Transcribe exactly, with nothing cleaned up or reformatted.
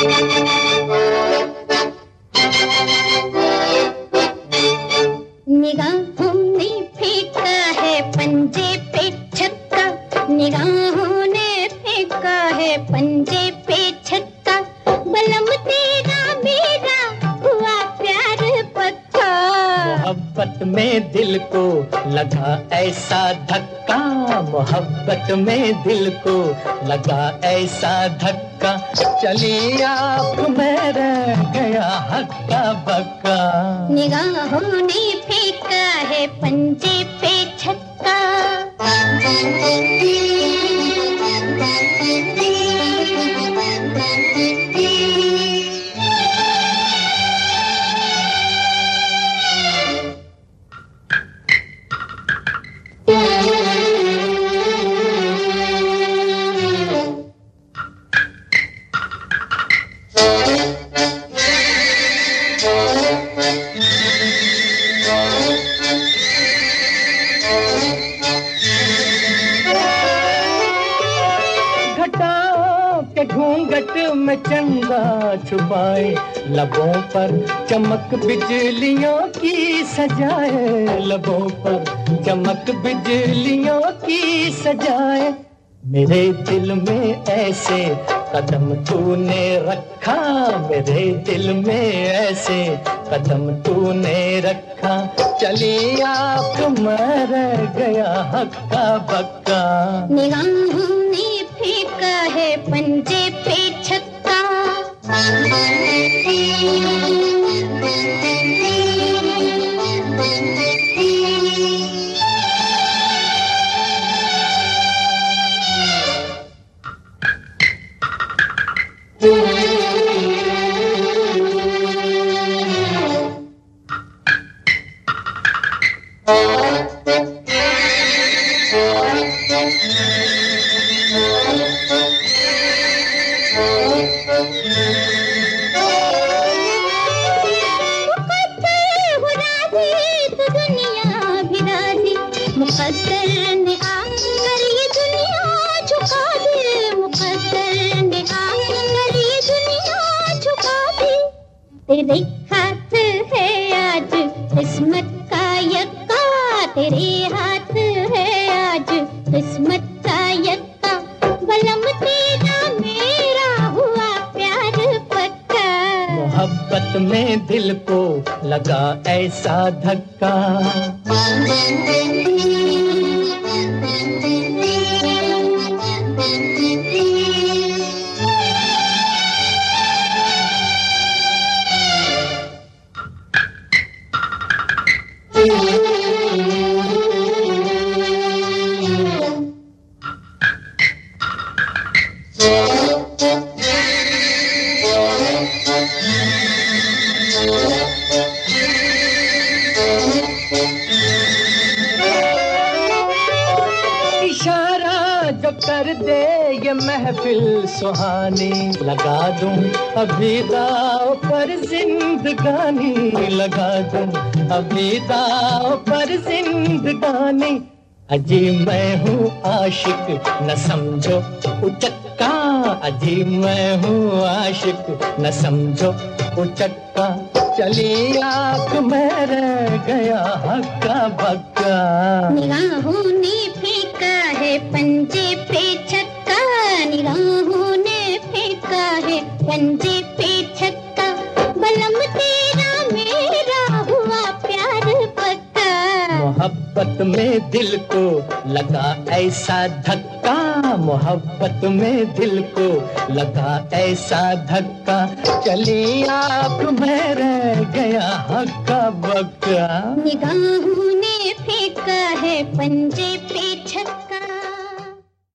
निगाहों ने फेंका है पंजे पे छक्का, निगाहों ने फेंका है पंजे पे छक्का, बलम तेरा मेरा हुआ प्यार पक्का। मोहब्बत में दिल को लगा ऐसा धक्का, मोहब्बत में दिल को लगा ऐसा धक्का, चली आँख में रह गया हक्का बक्का। निगाहों ने फेंका है पंजे पे छक्का। के घूंघट में चंदा छुपाए, लबों पर चमक बिजलियों की सजाए, लबों पर चमक बिजलियों की सजाए। मेरे दिल में ऐसे कदम तूने रखा, मेरे दिल में ऐसे कदम तूने रखा, चली आँख में रह गया हक्का बक्का। निगाहों ने फेंका है पंजे पे छक्का। मुक़द्दर ने आकर ये दुनिया झुका दी, मुक़द्दर ने आकर ये दुनिया झुका दी। तेरे हाथ है आज किस्मत का यक्का, तेरे हाथ है आज किस्मत का यक्का, बलम तेरा मेरा हुआ प्यार पक्का। मोहब्बत में दिल को लगा ऐसा धक्का। इशारा जो कर दे ये महफिल सुहानी, लगा दूं अभी दाव पर जिंदगानी, लगा दूं अभी दाव पर जिंदगानी। अजी मैं हूँ आशिक न समझो उचक्का, अजी मैं हूँ आशिक न समझो उचक्का, चली आँख में रह गया हक्का बक्का। निगाहों ने फेंका है पंजे पे छक्का, निगाहों ने फेंका है पंजे पे छक्का, बलम तेरा मेरा हुआ प्यार पक्का। मोहब्बत में दिल को लगा ऐसा धक्का, मोहब्बत में दिल को लगा ऐसा धक्का, चली आँख में रह गया हक्का बक्का। निगाहों ने फेंका है पंजे पे